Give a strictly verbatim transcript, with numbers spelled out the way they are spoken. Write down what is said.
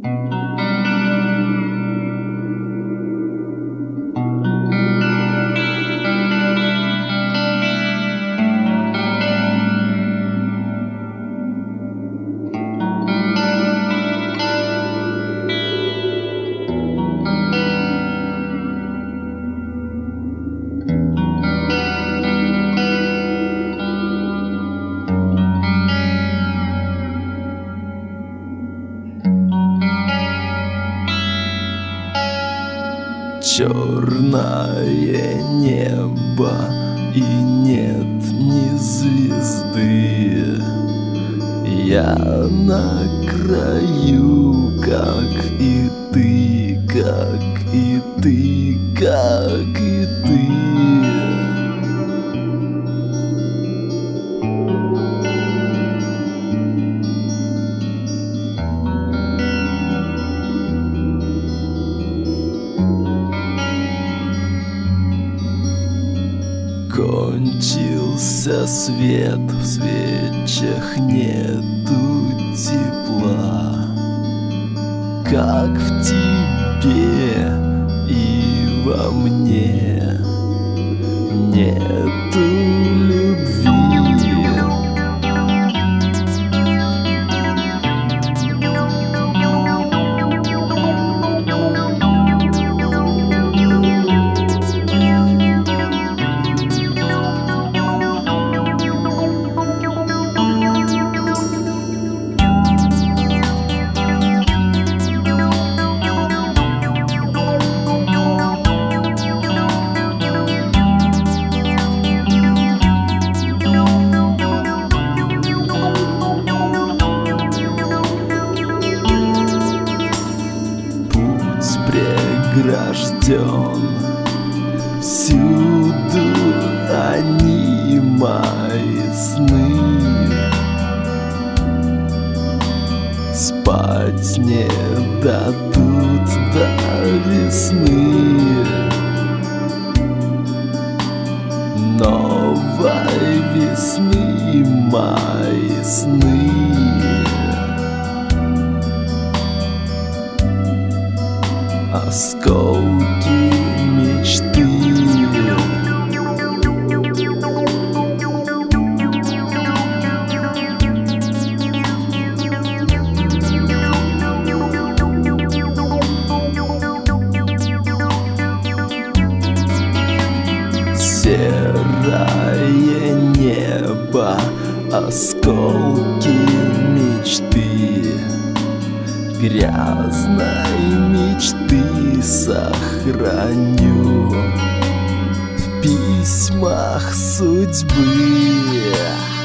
Черное небо, и нет ни звезды. Я на краю, как и ты, как и ты, как и ты. Кончился свет, в свечах нету тепла, как в тебе и во мне нету любви. Прегражден, всюду они мои сны. Спать не дадут до весны. Новой весны мои сны. Осколки мечты. Серое небо, осколки мечты. Грязной мечты сохраню в письмах судьбы.